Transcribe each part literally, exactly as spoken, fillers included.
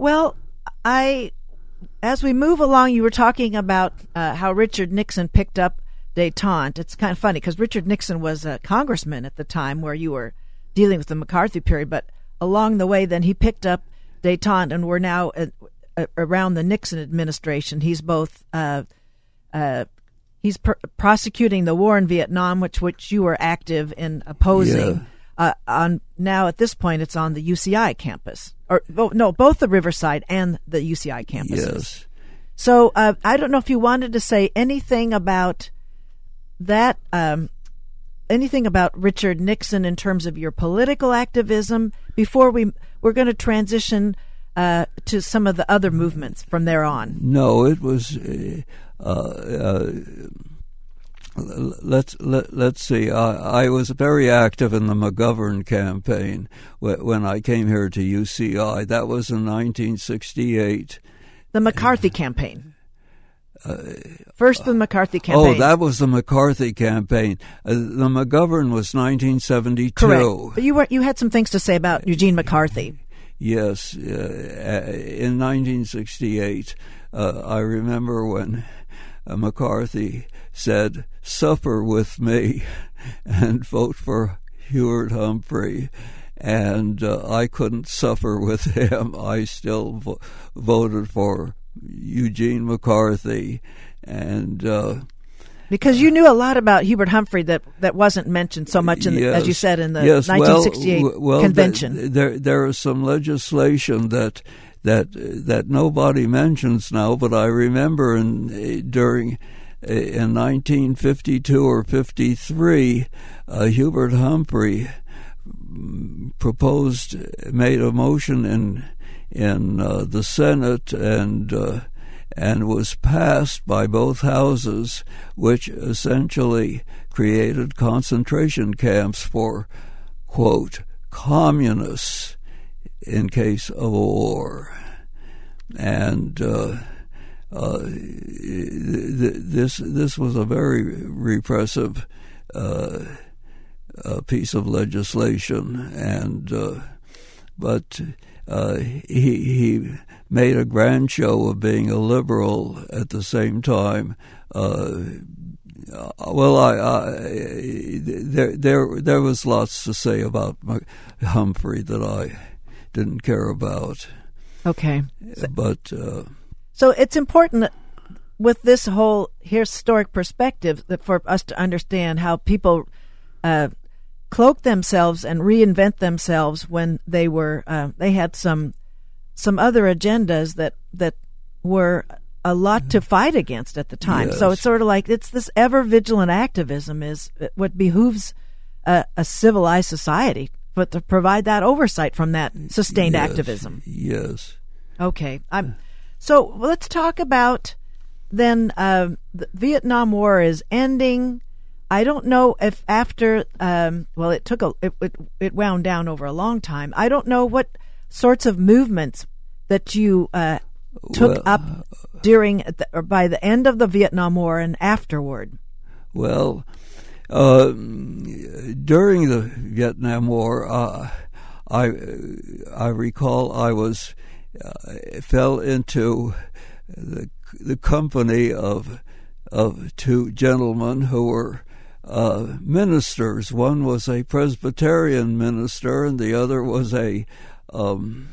Well, I, as we move along, you were talking about uh, how Richard Nixon picked up détente. It's kind of funny because Richard Nixon was a congressman at the time where you were dealing with the McCarthy period, but along the way, then he picked up détente, and we're now uh, uh, around the Nixon administration. He's both uh, uh, he's pr- prosecuting the war in Vietnam, which which you were active in opposing. Yeah. Uh, on now at this point, it's on the U C I campus, or oh, no, both the Riverside and the U C I campuses. Yes. So uh, I don't know if you wanted to say anything about that, um, anything about Richard Nixon in terms of your political activism before we we're going to transition uh, to some of the other movements from there on. No, it was. Uh, uh, Let's let, let's see. I, I was very active in the McGovern campaign when I came here to U C I. That was in nineteen sixty-eight. The McCarthy campaign. Uh, First, the McCarthy campaign. Oh, that was the McCarthy campaign. Uh, the McGovern was nineteen seventy-two. Correct. But you were you had some things to say about Eugene McCarthy. Yes, uh, in nineteen sixty-eight, uh, I remember when uh, McCarthy said, "Suffer with me and vote for Hubert Humphrey." And uh, I couldn't suffer with him. I still vo- voted for Eugene McCarthy. And uh, because you knew a lot about Hubert Humphrey that, that wasn't mentioned so much, in the, yes, as you said, in the yes, nineteen sixty-eight well, well, convention. Th- there, there is some legislation that that that nobody mentions now, but I remember in during. In nineteen fifty-two or fifty-three, uh, Hubert Humphrey proposed, made a motion in in uh, the Senate, and uh, and was passed by both houses, which essentially created concentration camps for, quote, communists in case of a war, and. Uh, Uh, th- this this was a very repressive uh, uh, piece of legislation, and uh, but uh, he he made a grand show of being a liberal at the same time. Uh, well, I, I there there there was lots to say about Humphrey that I didn't care about. Okay, but. Uh, So it's important that with this whole historic perspective that for us to understand how people uh, cloak themselves and reinvent themselves when they were uh, they had some some other agendas that that were a lot to fight against at the time. Yes. So it's sort of like it's this ever vigilant activism is what behooves a, a civilized society, but to provide that oversight from that sustained yes, activism. Yes. Okay. I'm. So let's talk about then uh, the Vietnam War is ending. I don't know if after, um, well, it took a, it, it, it wound down over a long time. I don't know what sorts of movements that you uh, took well, up during the, or by the end of the Vietnam War and afterward. Well, uh, during the Vietnam War, uh, I I recall I was. Uh, fell into the the company of of two gentlemen who were uh, ministers. One was a Presbyterian minister, and the other was a um,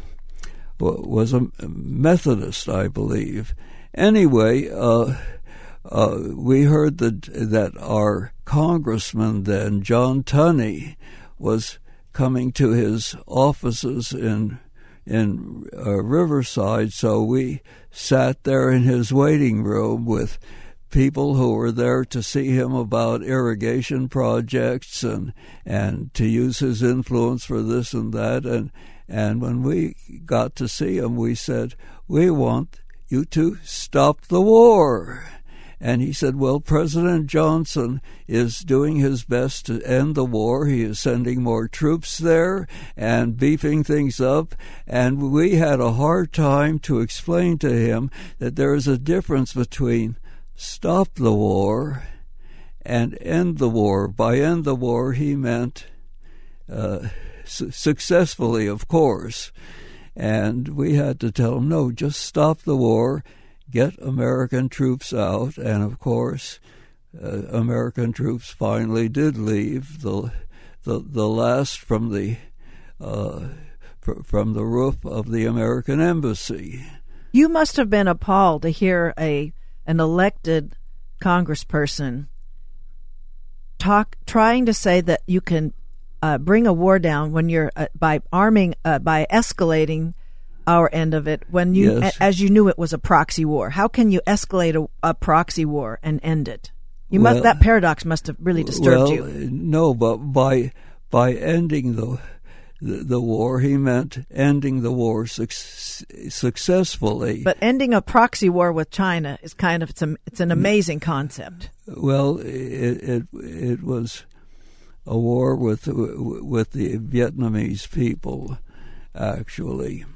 was a Methodist, I believe. Anyway, uh, uh, we heard that that our congressman then, John Tunney, was coming to his offices in. in uh, Riverside, so we sat there in his waiting room with people who were there to see him about irrigation projects and and to use his influence for this and that. And, and when we got to see him, we said, "We want you to stop the war." And he said, well, President Johnson is doing his best to end the war. He is sending more troops there and beefing things up. And we had a hard time to explain to him that there is a difference between stop the war and end the war. By end the war, he meant uh, su- successfully, of course. And we had to tell them, no, just stop the war, get American troops out. And, of course, uh, American troops finally did leave, the the, the last from the uh, pr- from the roof of the American embassy. You must have been appalled to hear a an elected congressperson talk, trying to say that you can uh, bring a war down when you're uh, by arming, uh, by escalating our end of it. When you, Yes. a, as you knew, it was a proxy war. How can you escalate a, a proxy war and end it? You Well, must that paradox must have really disturbed well, you. No, but by by ending the the, the war, he meant ending the war suc- successfully. But ending a proxy war with China is kind of it's a, it's an amazing concept. Well, it, it it was a war with with the Vietnamese people, actually.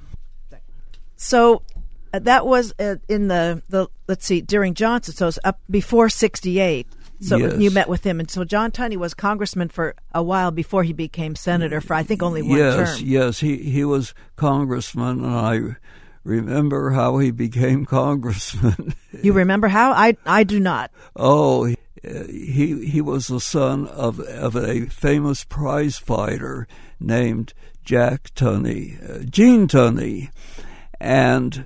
So uh, that was uh, in the, the let's see during Johnson. So it's up before sixty-eight. So Yes. you met with him, and so John Tunney was congressman for a while before he became senator for I think only one yes, term. Yes, he he was congressman, and I remember how he became congressman. You remember how? I I do not. Oh, he, he he was the son of of a famous prize fighter named Jack Tunney, uh, Gene Tunney, and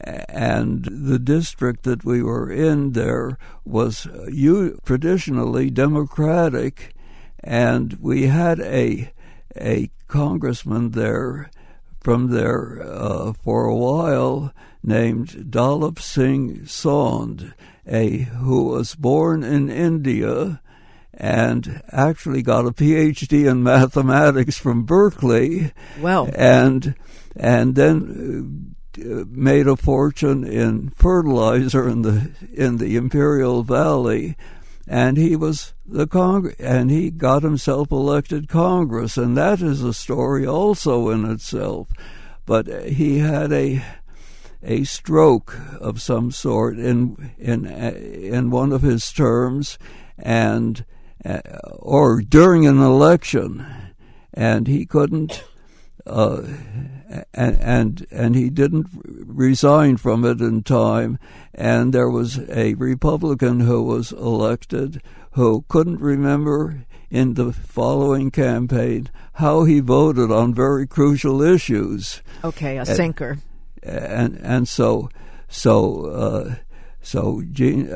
and the district that we were in there was uh, you, traditionally Democratic, and we had a a congressman there from there uh, for a while named Dalip Singh Sond, a who was born in India and actually got a P H D in mathematics from Berkeley. Well, and and then uh, made a fortune in fertilizer in the in the Imperial Valley, and he was the Cong- and he got himself elected Congress, and that is a story also in itself. But he had a a stroke of some sort in in in one of his terms, and uh, or during an election, and he couldn't. Uh, and and and he didn't resign from it in time, and there was a Republican who was elected who couldn't remember in the following campaign how he voted on very crucial issues. okay, a sinker. And and so so uh, so Gene,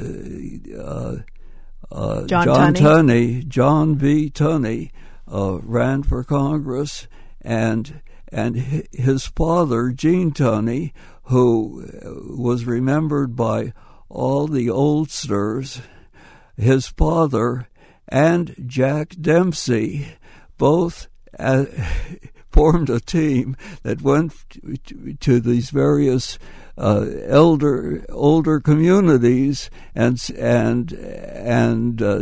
uh, uh, uh, John John Tunney. Tunney, John V. Tunney, uh, ran for Congress. And and his father, Gene Tunney, who was remembered by all the oldsters, his father and Jack Dempsey both uh, formed a team that went to, to these various uh, elder older communities and and and. Uh,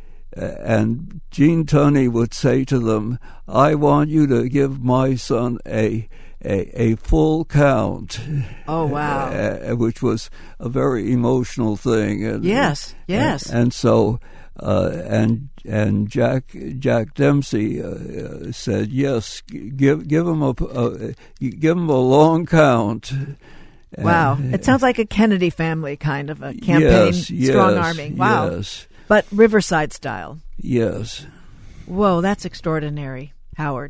And Gene Tunney would say to them, I want you to give my son a a, a full count. Oh, wow. Uh, which was a very emotional thing. And, Yes, yes. And, and so, uh, and and Jack Jack Dempsey uh, said, yes, give give him a, a give him a long count. Wow. And, It sounds like a Kennedy family kind of a campaign, yes, yes, strong arming. Wow. Yes. But Riverside style. Yes. Whoa, that's extraordinary, Howard.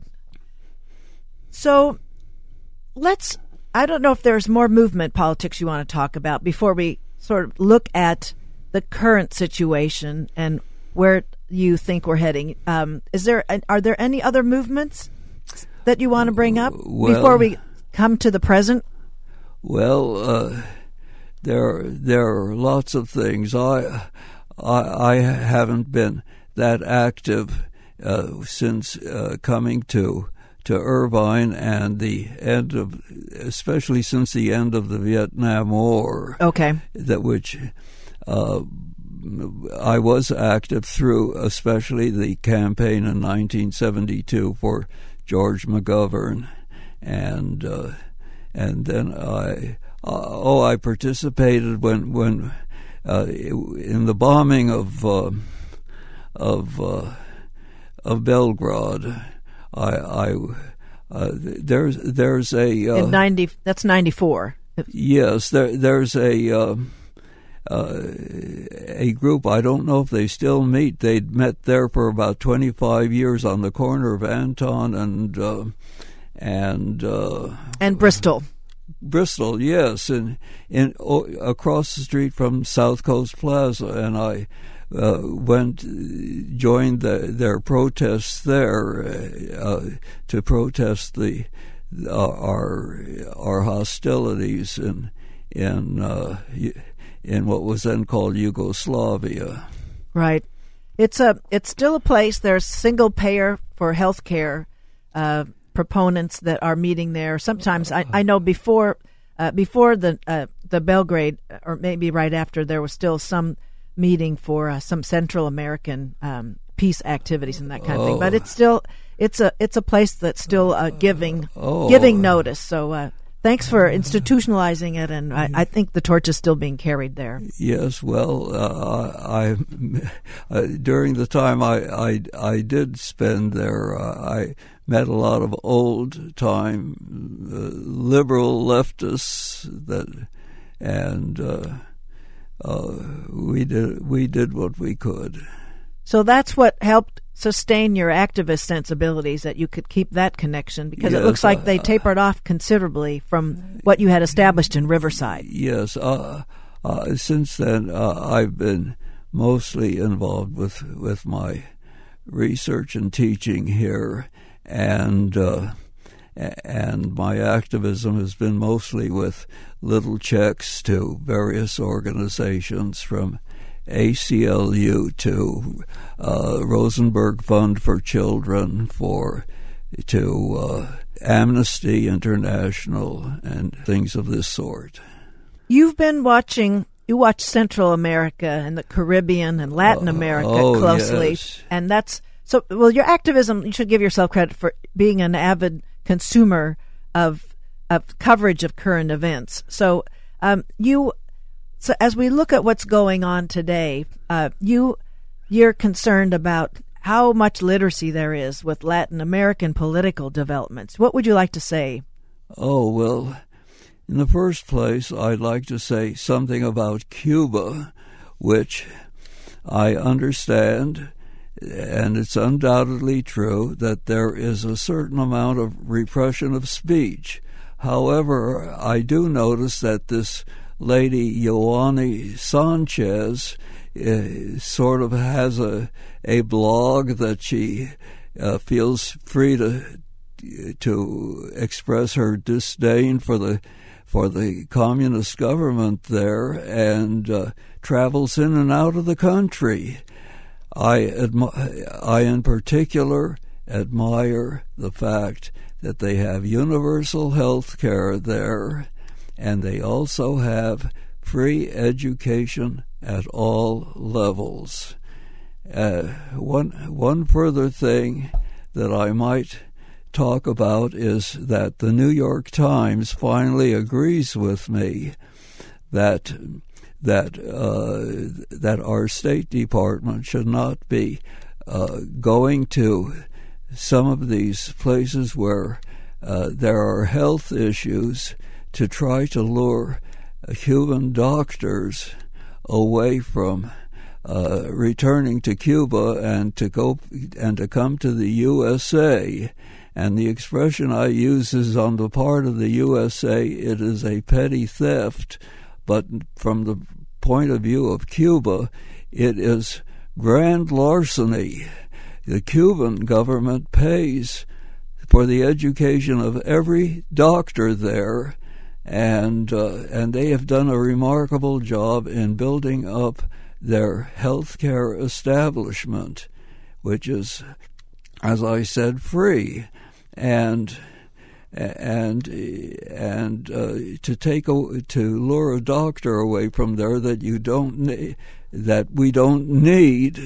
So let's, I don't know if there's more movement politics you want to talk about before we sort of look at the current situation and where you think we're heading. Um, is there, are there any other movements that you want to bring up Well, before we come to the present? Well, uh, there, there are lots of things. I... I, I haven't been that active uh, since uh, coming to to Irvine and the end of, especially since the end of the Vietnam War. Okay. That which uh, I was active through, especially the campaign in nineteen seventy-two for George McGovern, and uh, and then I oh I participated when when. Uh, in the bombing of uh, of uh, of Belgrade, I, I uh, there's there's a uh, in ninety. That's ninety-four. Yes, there there's a uh, uh, a group. I don't know if they still meet. They'd met there for about twenty-five years on the corner of Anton and uh, and uh, and Bristol. Bristol, yes, and in oh, across the street from South Coast Plaza, and I uh, went joined the, their protests there uh, to protest the uh, our our hostilities in in uh, in what was then called Yugoslavia. Right. It's a it's still a place. There's single payer for health care. Uh, proponents that are meeting there. Sometimes I, I know before uh, before the uh, the Belgrade, or maybe right after, there was still some meeting for uh, some Central American um, peace activities and that kind of oh. thing. But it's still it's a it's a place that's still uh, giving oh. giving notice. So uh, thanks for institutionalizing it, and I, I think the torch is still being carried there. Yes, well, uh, I, I uh, during the time I I, I did spend there, uh, I met a lot of old-time uh, liberal leftists that, and uh, uh, we did we did what we could. So that's what helped sustain your activist sensibilities, that you could keep that connection, because yes, it looks like uh, they tapered off considerably from what you had established in Riverside. Yes, uh, uh, since then uh, I've been mostly involved with with my research and teaching here. And uh, and my activism has been mostly with little checks to various organizations, from A C L U to uh, Rosenberg Fund for Children, for to uh, Amnesty International, and things of this sort. You've been watching. You watch Central America and the Caribbean and Latin America uh, oh, closely, yes. and that's. So, well, your activism, you should give yourself credit for being an avid consumer of of coverage of current events. So, um, you, so as we look at what's going on today, uh, you, you're concerned about how much literacy there is with Latin American political developments. What would you like to say? Oh, well, in the first place, I'd like to say something about Cuba, which I understand. And it's undoubtedly true that there is a certain amount of repression of speech. However, I do notice that this lady, Yoani Sanchez, uh, sort of has a a blog that she uh, feels free to to express her disdain for the for the communist government there, and uh, travels in and out of the country. I, admi- I in particular admire the fact that they have universal health care there, and they also have free education at all levels. Uh, one one further thing that I might talk about is that the New York Times finally agrees with me that that uh, that our State Department should not be uh, going to some of these places where uh, there are health issues to try to lure Cuban doctors away from uh, returning to Cuba and to go and to come to the U S A. And the expression I use is, on the part of the U S A, it is a petty theft. But from the point of view of Cuba, it is grand larceny. The Cuban government pays for the education of every doctor there, and uh, and they have done a remarkable job in building up their healthcare establishment, which is, as I said, free. And and and uh, to take a, to lure a doctor away from there that you don't ne- that we don't need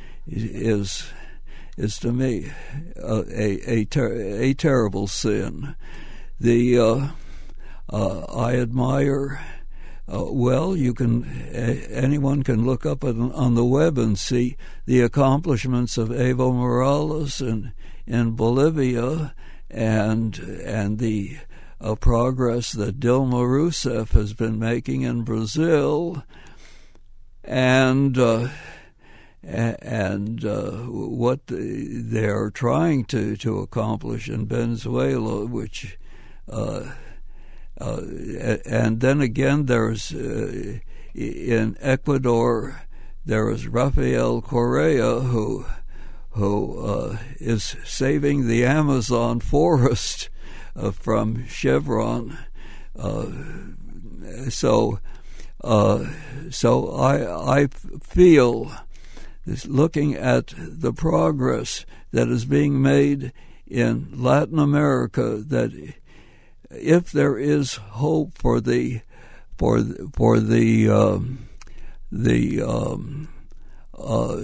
is is to me a a a, ter- a terrible sin. The uh, uh, I admire. Uh, well, you can. Uh, anyone can look up on, on the web and see the accomplishments of Evo Morales in in Bolivia, and and the uh, progress that Dilma Rousseff has been making in Brazil, and uh, and uh, what they're trying to, to accomplish in Venezuela, which uh, uh, and then again there's uh, in Ecuador there is Rafael Correa who who uh, is saving the Amazon forest uh, from Chevron. Uh, so uh, so I I feel, is looking at the progress that is being made in Latin America, that if there is hope for the for the, for the um, the um, uh,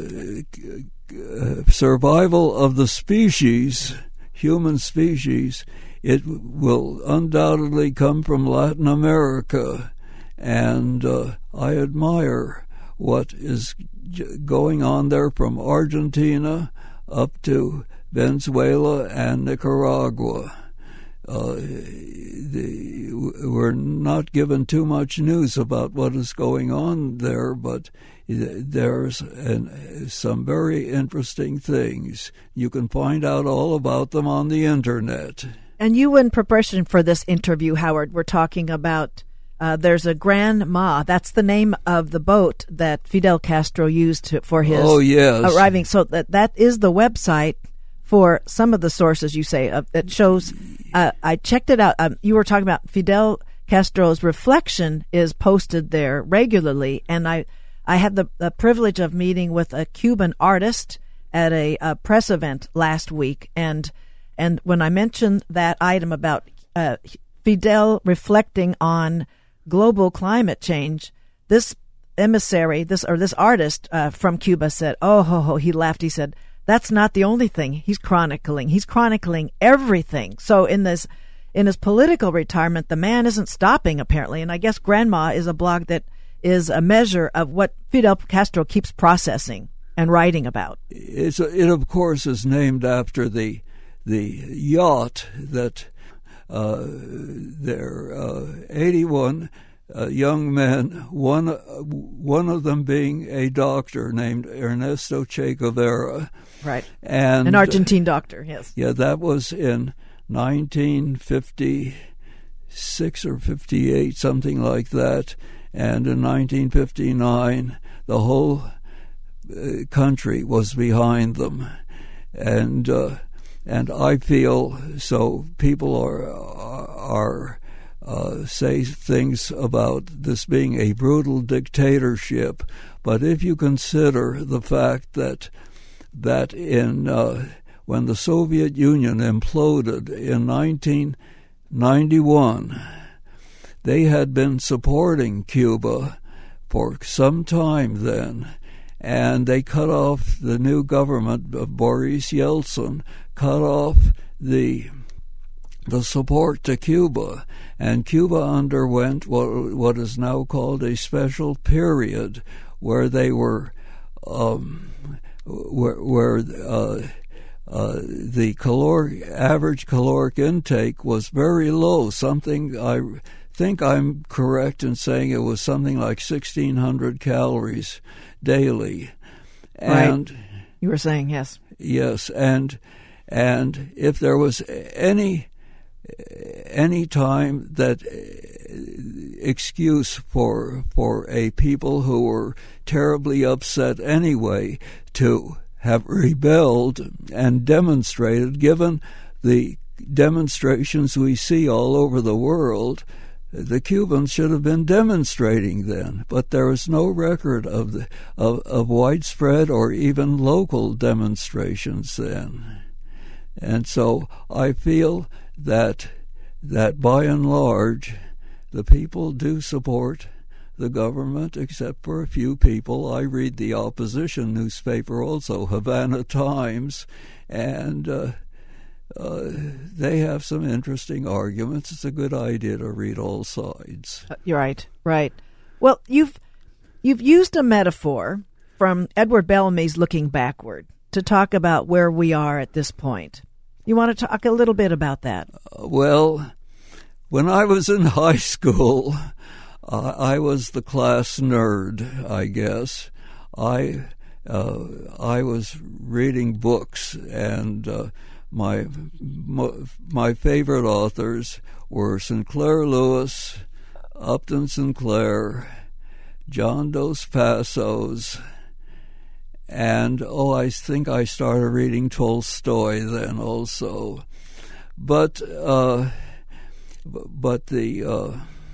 survival of the species, human species, it will undoubtedly come from Latin America, and uh, I admire what is going on there from Argentina up to Venezuela and Nicaragua. Uh, the, we're not given too much news about what is going on there, but there's an, some very interesting things. You can find out all about them on the internet. And you, in preparation for this interview, Howard, were talking about Uh, there's a Gran Ma. That's the name of the boat that Fidel Castro used to, for his oh, yes. arriving. So that that is the website for some of the sources you say uh, that shows. Uh, I checked it out. Um, you were talking about Fidel Castro's reflection is posted there regularly, and I I had the, the privilege of meeting with a Cuban artist at a, a press event last week, and and when I mentioned that item about uh, Fidel reflecting on global climate change, this emissary, this or this artist uh, from Cuba said, "Oh, ho, ho!" He laughed. He said, "That's not the only thing he's chronicling. He's chronicling everything." So in this, in his political retirement, the man isn't stopping apparently. And I guess Gran Ma is a blog that is a measure of what Fidel Castro keeps processing and writing about. It's a, it of course is named after the the yacht that. Uh, there are uh, eighty-one uh, young men, one uh, one of them being a doctor named Ernesto Che Guevara. Right. And, An Argentine doctor, yes. Yeah, that was in nineteen fifty-six or fifty-eight, something like that. And in nineteen fifty-nine, the whole uh, country was behind them. And... Uh, And I feel so. People are are uh, say things about this being a brutal dictatorship, but if you consider the fact that that in uh, when the Soviet Union imploded in nineteen ninety-one, they had been supporting Cuba for some time then. And they cut off the new government of Boris Yeltsin, cut off the the support to Cuba, and Cuba underwent what what is now called a special period, where they were, um, where, where uh, uh, the caloric average caloric intake was very low. Something I think I'm correct in saying it was something like sixteen hundred calories daily. And right. You were saying, yes. Yes, and and if there was any any time that excuse for for a people who were terribly upset anyway to have rebelled and demonstrated, given the demonstrations we see all over the world, the Cubans should have been demonstrating then, but there is no record of the of, of widespread or even local demonstrations then. And so I feel that that by and large, the people do support the government, except for a few people. I read the opposition newspaper also, Havana Times, and uh, Uh, they have some interesting arguments. It's a good idea to read all sides. You're right, right. Well, you've you've used a metaphor from Edward Bellamy's Looking Backward to talk about where we are at this point. You want to talk a little bit about that? Uh, well, when I was in high school, uh, I was the class nerd, I guess. I uh, I was reading books, and uh, my my favorite authors were Sinclair Lewis, Upton Sinclair, John Dos Passos, and, oh, I think I started reading Tolstoy then also. But uh, but the uh,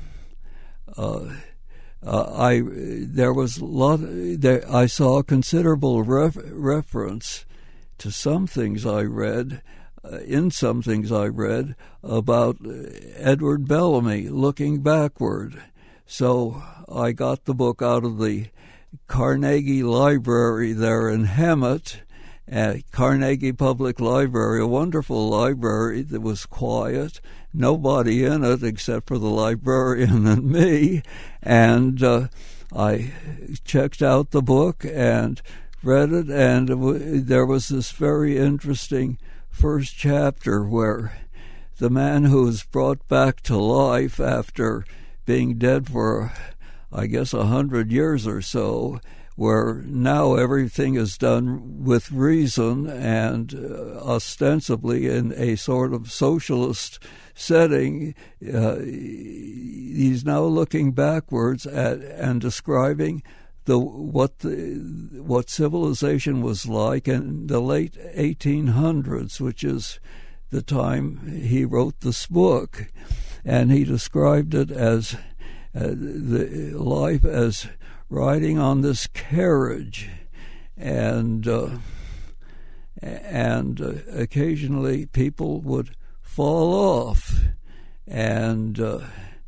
uh, uh, I there was a lot. There, I saw considerable ref, reference to some things I read. Uh, in some things I read about Edward Bellamy, Looking Backward. So I got the book out of the Carnegie Library there in Hemet, at Carnegie Public Library, a wonderful library that was quiet, nobody in it except for the librarian and me, and uh, I checked out the book and read it, and it w- there was this very interesting first chapter where the man who was brought back to life after being dead for, I guess, a hundred years or so, where now everything is done with reason and uh, ostensibly in a sort of socialist setting, uh, he's now looking backwards at and describing the what the what civilization was like in the late eighteen hundreds, which is the time he wrote this book, and he described it as uh, the life as riding on this carriage, and uh, and uh, occasionally people would fall off, and uh,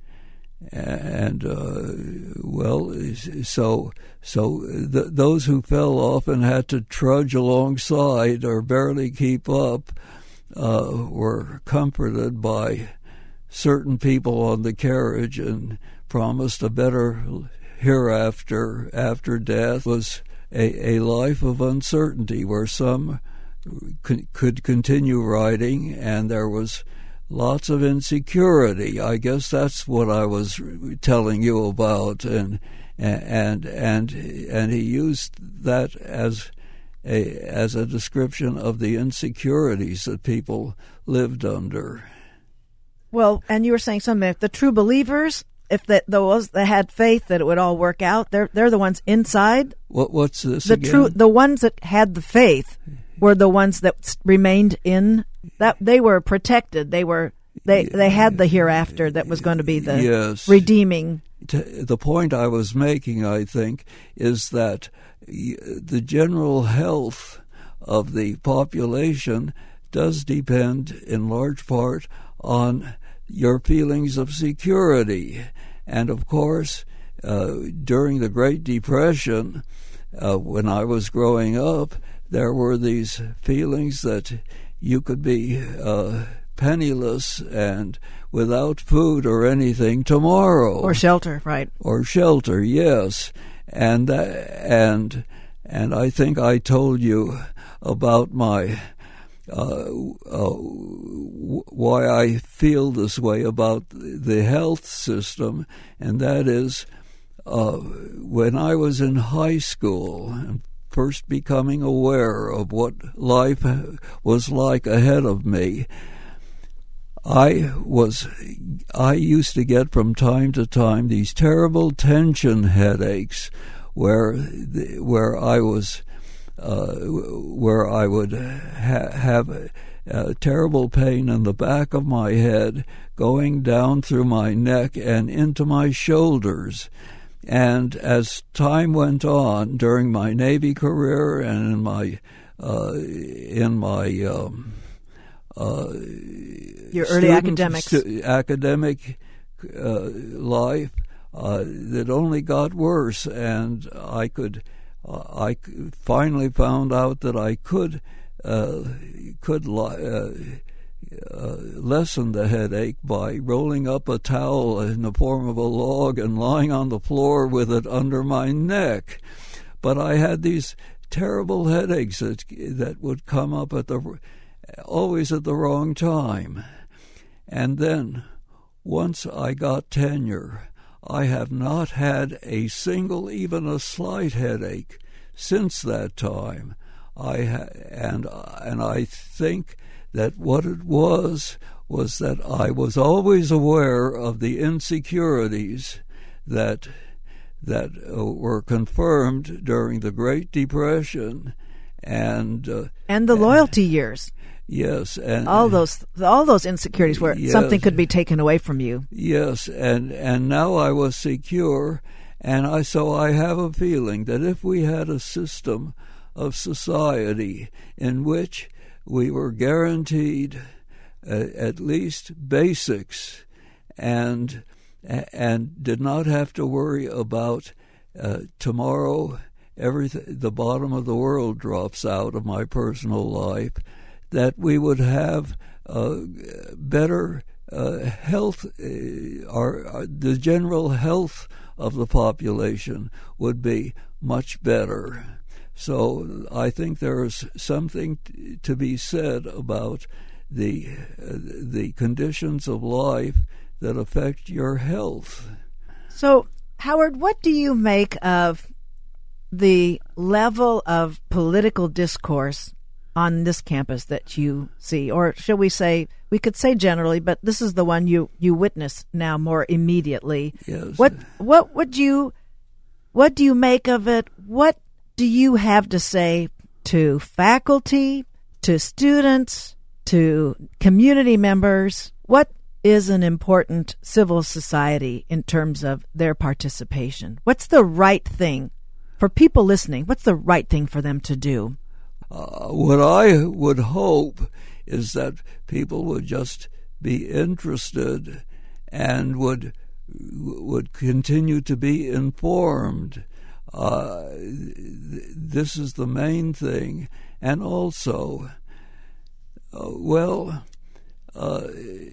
and uh, well, so so th- those who fell off and had to trudge alongside or barely keep up uh, were comforted by certain people on the carriage and promised a better hereafter after death. Was a, a life of uncertainty where some c- could continue riding, and there was lots of insecurity. I guess that's what I was telling you about, and and and and he used that as a as a description of the insecurities that people lived under. Well, and you were saying something. If the true believers, if that those that had faith that it would all work out, they're they're the ones inside. What what's this the again? true the ones that had the faith were the ones that remained in that. They were protected. They were they they had the hereafter that was going to be the yes. redeeming. The point I was making, I think, is that the general health of the population does depend in large part on your feelings of security. And of course, uh, during the Great Depression, uh, when I was growing up, there were these feelings that you could be uh, penniless and without food or anything tomorrow. Or shelter, right. Or shelter, yes. And, uh, and, and I think I told you about my Uh, uh, w- why I feel this way about the health system, and that is uh, when I was in high school and first becoming aware of what life was like ahead of me, I was I used to get from time to time these terrible tension headaches where the, where I was Uh, where I would ha- have a, a terrible pain in the back of my head going down through my neck and into my shoulders. And as time went on during my Navy career and in my uh, in my um, uh, your early student, academics stu- academic uh, life, uh, that only got worse, and I could. I finally found out that I could uh, could uh, uh, lessen the headache by rolling up a towel in the form of a log and lying on the floor with it under my neck. But I had these terrible headaches that that would come up at the always at the wrong time. And then, once I got tenure, I have not had a single, even a slight headache since that time. I ha- and and I think that what it was was that I was always aware of the insecurities that that uh, were confirmed during the Great Depression, and uh, and the loyalty years. Yes, and all those all those insecurities where yes, something could be taken away from you. Yes, and and now I was secure, and I so I have a feeling that if we had a system of society in which we were guaranteed uh, at least basics, and and did not have to worry about uh, tomorrow everything, the bottom of the world drops out of my personal life, that we would have uh, better uh, health, uh, our, our, the general health of the population would be much better. So I think there is something t- to be said about the uh, the conditions of life that affect your health. So, Howard, what do you make of the level of political discourse on this campus that you see? Or shall we say, we could say generally, but this is the one you, you witness now more immediately. Yes. What what would you what do you make of it? What do you have to say to faculty, to students, to community members? What is an important civil society in terms of their participation? What's the right thing for people listening? What's the right thing for them to do? Uh, what I would hope is that people would just be interested and would would continue to be informed. Uh, th- this is the main thing. And also, uh, well, uh,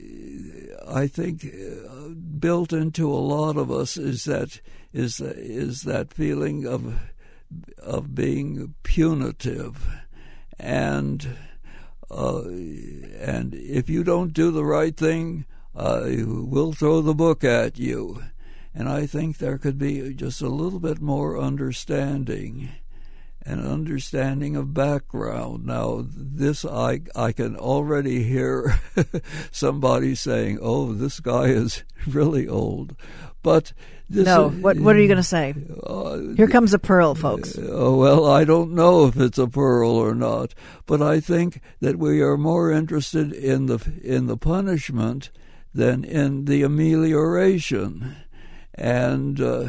I think uh, built into a lot of us is that is is that feeling of of being punitive, and uh, and if you don't do the right thing, uh, we'll throw the book at you. And I think there could be just a little bit more understanding, an understanding of background. Now, this I I can already hear somebody saying, "Oh, this guy is really old," but this no. Is, what what are you going to say? Uh, Here comes a pearl, folks. Uh, well, I don't know if it's a pearl or not, but I think that we are more interested in the in the punishment than in the amelioration. And uh,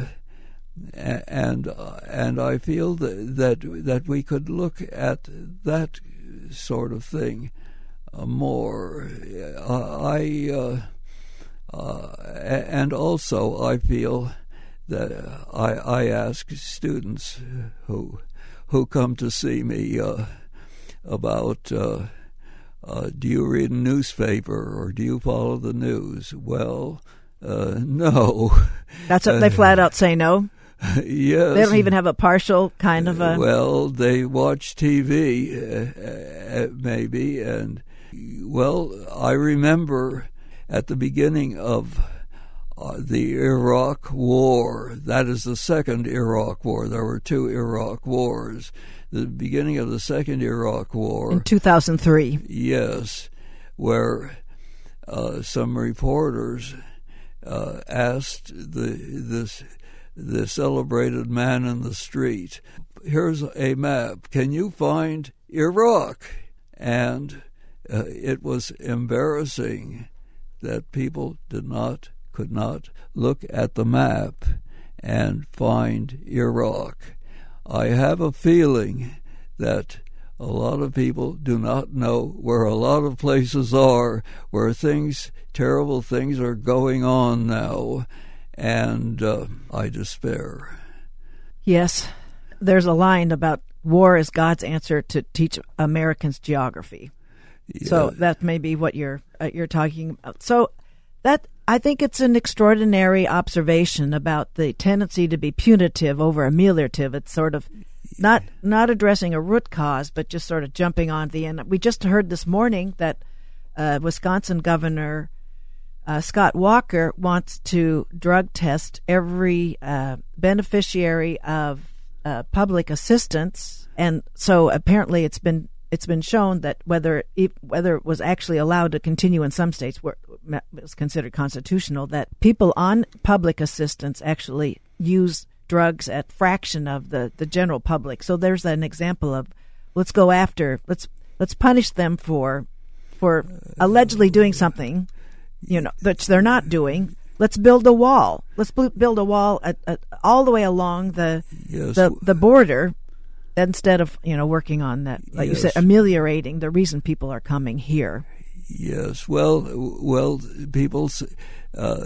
and uh, and I feel that, that that we could look at that sort of thing uh, more. Uh, I uh, uh, and also I feel that I I ask students who who come to see me uh, about. Uh, uh, do you read a newspaper or do you follow the news? Well. Uh, no. That's what they flat out say no? Yes. They don't even have a partial kind of a... Well, they watch T V, uh, uh, maybe, and, well, I remember at the beginning of uh, the Iraq War, that is the second Iraq War, there were two Iraq wars, the beginning of the second Iraq War... In two thousand three. Yes, where uh, some reporters... Uh, asked the this the celebrated man in the street, "Here's a map. Can you find Iraq?" And uh, it was embarrassing that people did not could not look at the map and find Iraq. I have a feeling that a lot of people do not know where a lot of places are, where things, terrible things are going on now, and uh, I despair. Yes, there's a line about war is God's answer to teach Americans geography. Yeah. So that may be what you're uh, you're talking about. So that I think it's an extraordinary observation about the tendency to be punitive over ameliorative. It's sort of not not addressing a root cause, but just sort of jumping on the end. We just heard this morning that uh, Wisconsin Governor uh, Scott Walker wants to drug test every uh, beneficiary of uh, public assistance, and so apparently it's been it's been shown that whether it, whether it was actually allowed to continue in some states where it was considered constitutional, that people on public assistance actually use drugs at fraction of the, the general public. So there's an example of let's go after let's let's punish them for for allegedly doing something, you know, that they're not doing. Let's build a wall. Let's build a wall at, at, all the way along the yes. the the border, instead of, you know, working on that, like yes. you said, ameliorating the reason people are coming here. Yes, well, well, people, uh,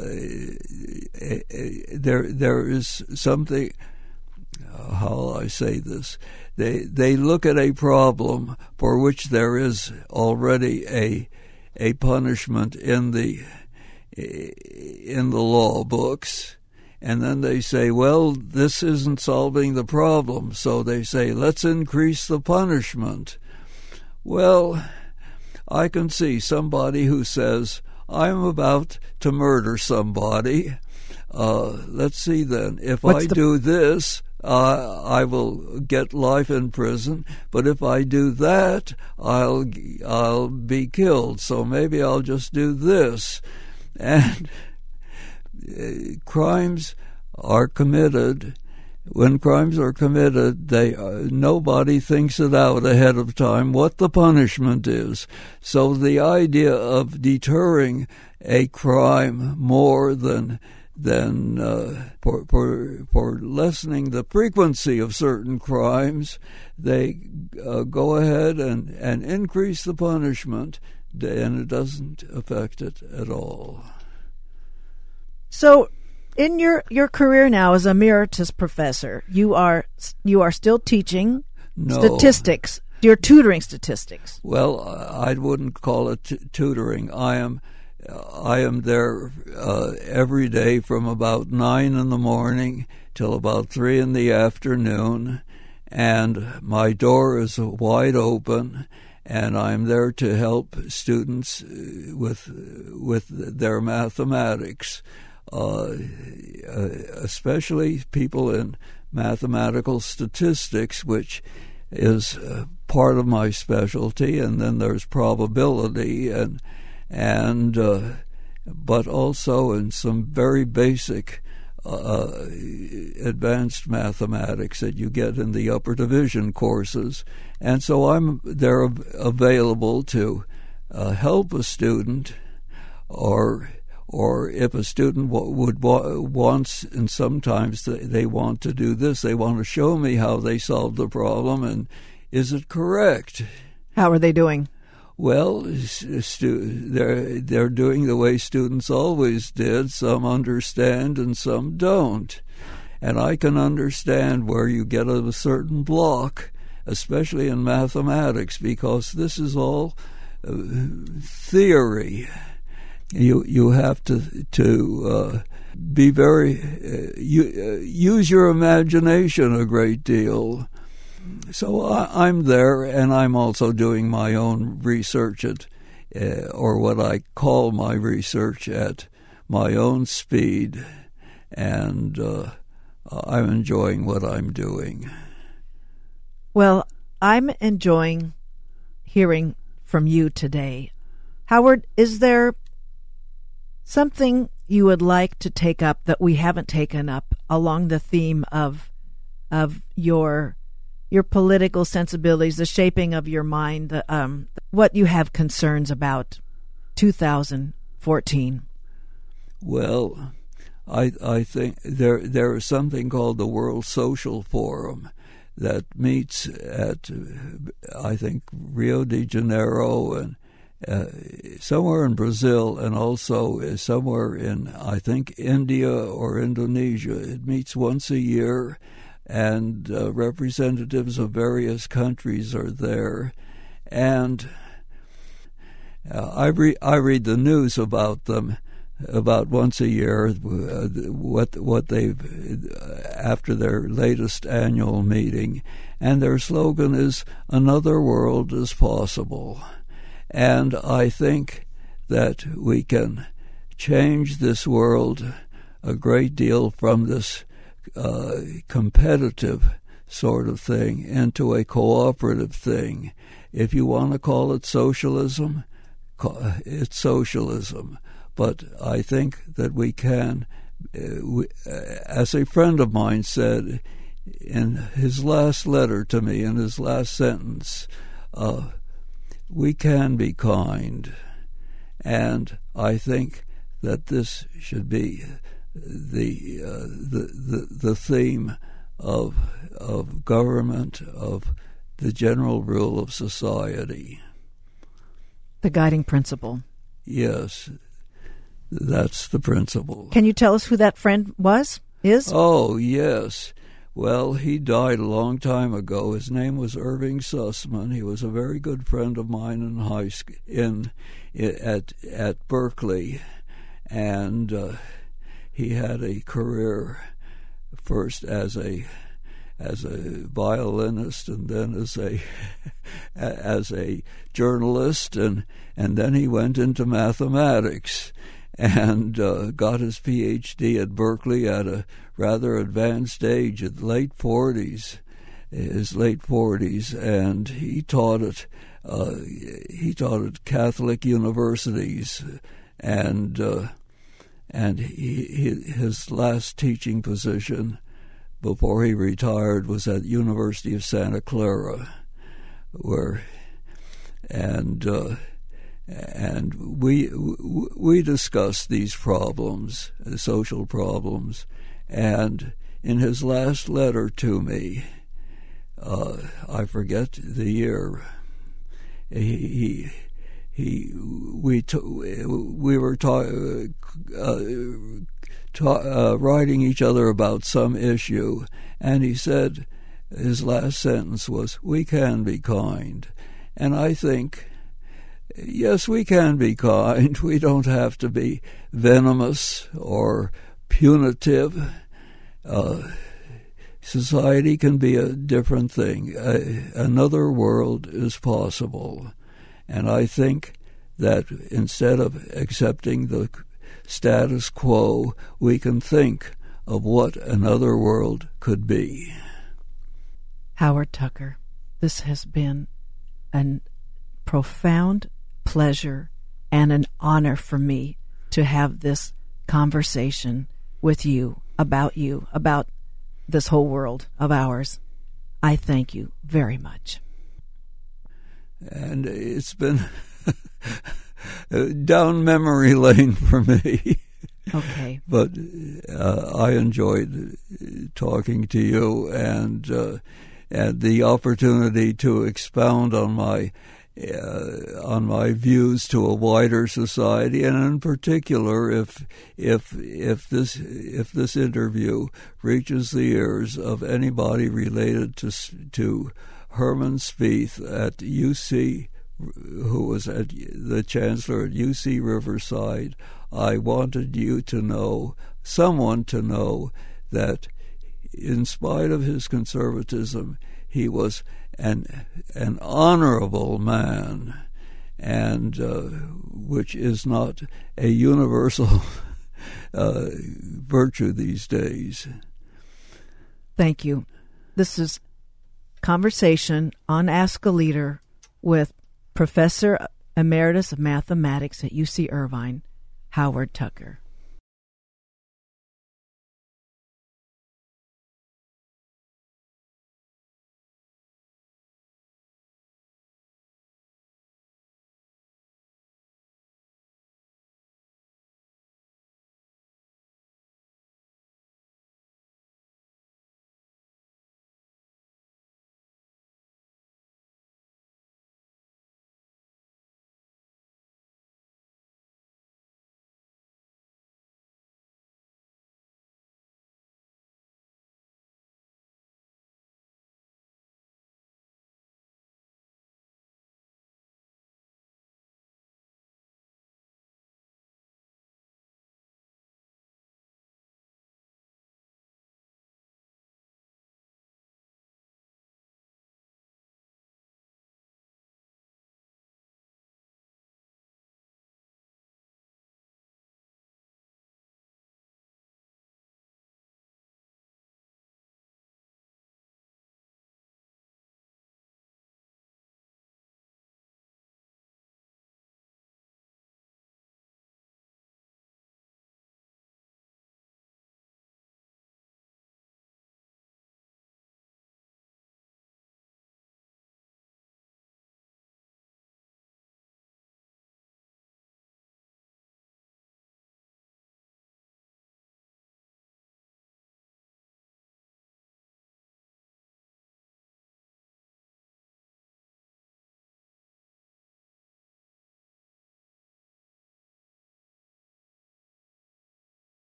there, there is something. Uh, how will I say this? They they look at a problem for which there is already a a punishment in the in the law books, and then they say, well, this isn't solving the problem, so they say, let's increase the punishment. Well, I can see somebody who says, I'm about to murder somebody. Uh, let's see then. If What's I the... do this, uh, I will get life in prison. But if I do that, I'll I'll be killed. So maybe I'll just do this. And uh, crimes are committed. When crimes are committed, they uh, nobody thinks it out ahead of time what the punishment is. So the idea of deterring a crime more than than uh, for, for for lessening the frequency of certain crimes, they uh, go ahead and, and increase the punishment, and it doesn't affect it at all. So, in your, your career now as emeritus professor, you are you are still teaching no. statistics. You're tutoring statistics. Well, I wouldn't call it t- tutoring. I am I am there uh, every day from about nine in the morning till about three in the afternoon, and my door is wide open, and I'm there to help students with with their mathematics. Uh, especially people in mathematical statistics, which is uh, part of my specialty, and then there's probability, and and uh, but also in some very basic uh, advanced mathematics that you get in the upper division courses, and so I'm there available to uh, help a student, or. Or if a student w- would w- wants, and sometimes they, they want to do this, they want to show me how they solved the problem, and is it correct? How are they doing? Well, stu- they're they're doing the way students always did. Some understand and some don't, and I can understand where you get a certain block, especially in mathematics, because this is all uh, theory. You you have to to uh, be very uh, you, uh, use your imagination a great deal. So I, I'm there, and I'm also doing my own research at, uh, or what I call my research at my own speed, and uh, I'm enjoying what I'm doing. Well, I'm enjoying hearing from you today, Howard. Is there something you would like to take up that we haven't taken up along the theme of of your your political sensibilities, the shaping of your mind, the, um, what you have concerns about two thousand fourteen? Well, I I think there there is something called the World Social Forum that meets at I think Rio de Janeiro and Uh, somewhere in Brazil, and also somewhere in, I think, India or Indonesia. It meets once a year, and uh, representatives of various countries are there. And uh, I, re- I read the news about them about once a year, uh, what what they've after their latest annual meeting, and their slogan is "Another world is possible," and I think that we can change this world a great deal from this uh, competitive sort of thing into a cooperative thing. If you want to call it socialism, it's socialism. But I think that we can, uh, we, uh, as a friend of mine said in his last letter to me, in his last sentence, uh, we can be kind. And I think that this should be the uh, the, the the theme of of government, of the general rule of society. The guiding principle. Yes. That's the principle. Can you tell us who that friend was, is? Oh, yes. Well, he died a long time ago. His name was Irving Sussman. He was a very good friend of mine in high school, in, in at at Berkeley, and uh, he had a career first as a as a violinist, and then as a as a journalist, and and then he went into mathematics. And uh, got his P H D at Berkeley at a rather advanced age, at late forties, his late forties, and he taught at uh, he taught at Catholic universities, and uh, and he, he, his last teaching position before he retired was at University of Santa Clara, where and. Uh, And we we discussed these problems, social problems, and in his last letter to me, uh, I forget the year. He he, he we to, we were ta- uh, ta- uh, writing each other about some issue, and he said his last sentence was, "We can be kind," and I think. Yes, we can be kind. We don't have to be venomous or punitive. Uh, society can be a different thing. Uh, another world is possible. And I think that instead of accepting the status quo, we can think of what another world could be. Howard Tucker, this has been a profound pleasure and an honor for me to have this conversation with you, about you, about this whole world of ours. I thank you very much. And it's been down memory lane for me. Okay. But uh, I enjoyed talking to you and uh, and the opportunity to expound on my Uh, on my views to a wider society, and in particular, if if if this if this interview reaches the ears of anybody related to to Herman Spieth at U C, who was at the chancellor at U C Riverside, I wanted you to know, someone to know, that in spite of his conservatism, he was an an honorable man, and uh, which is not a universal uh, virtue these days. Thank you. This is Conversation on Ask a Leader with Professor Emeritus of Mathematics at U C Irvine, Howard Tucker.